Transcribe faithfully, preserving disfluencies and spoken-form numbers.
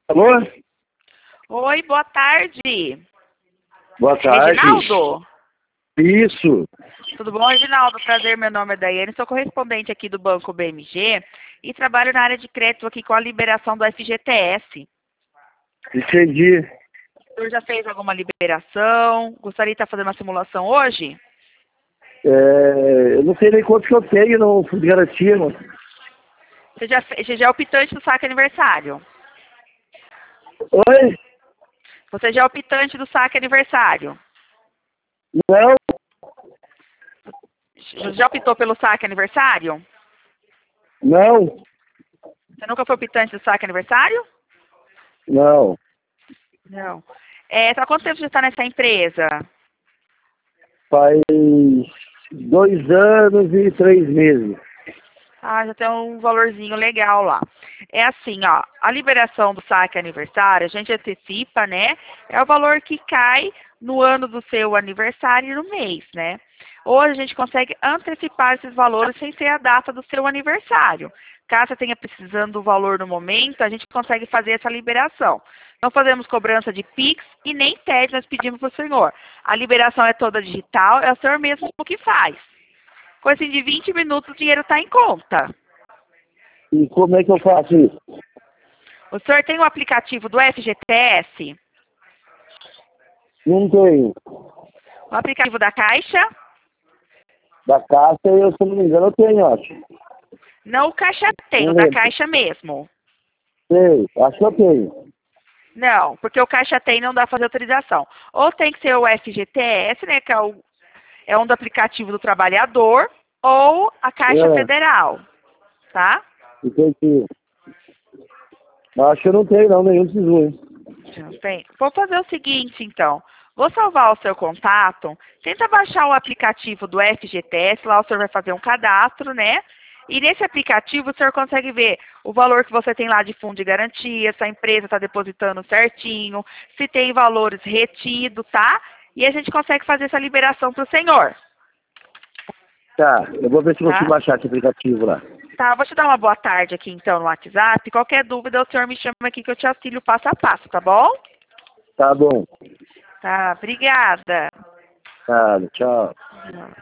Alô? Oi, boa tarde. Boa tarde. Reginaldo? Isso. Tudo bom, Reginaldo? Prazer, meu nome é Daiane, sou correspondente aqui do Banco B M G e trabalho na área de crédito aqui com a liberação do F G T S. Entendi. O senhor já fez alguma liberação? Gostaria de estar fazendo uma simulação hoje? É, eu não sei nem quanto que eu tenho no fundo de garantia, mano. Você já, fe- você já é optante do saque aniversário? Oi? Você já é optante do saque aniversário? Não? Já optou pelo saque aniversário? Não? Você nunca foi optante do saque aniversário? Não. Não. É, tá há quanto tempo você está nessa empresa? Faz dois anos e três meses. Ah, já tem um valorzinho legal lá. É assim, ó, a liberação do saque aniversário, a gente antecipa, né? É o valor que cai no ano do seu aniversário e no mês, né? Hoje a gente consegue antecipar esses valores sem ser a data do seu aniversário. Caso você tenha precisando do valor no momento, a gente consegue fazer essa liberação. Não fazemos cobrança de Pix e nem T E D, nós pedimos para o senhor. A liberação é toda digital, é o senhor mesmo que faz. Coisa assim de vinte minutos o dinheiro está em conta. E como é que eu faço isso? O senhor tem o aplicativo do F G T S? Não tenho. O aplicativo da Caixa? Da Caixa, eu, se não me engano, eu tenho, acho. Não, o Caixa tem, Não o da lembro. Caixa mesmo. Sei, acho que eu tenho. Não, porque o Caixa tem não dá para fazer autorização. Ou tem que ser o F G T S, né, que é, o, é um do aplicativo do trabalhador, ou a Caixa É, Federal, tá? entendi. Acho que eu não tenho, não, nenhum desses dois. Não tem. Vou fazer o seguinte, então. Vou salvar o seu contato. Tenta baixar o aplicativo do F G T S. Lá o senhor vai fazer um cadastro, né? E nesse aplicativo o senhor consegue ver o valor que você tem lá de fundo de garantia, se a empresa está depositando certinho, se tem valores retidos, tá? E a gente consegue fazer essa liberação para o senhor, Tá, eu vou ver se tá? consigo baixar esse aplicativo lá. Tá, vou te dar uma boa tarde aqui então no WhatsApp. Qualquer dúvida o senhor me chama aqui que eu te auxilio passo a passo, tá bom? Tá bom. Tá, obrigada. Tá, tchau.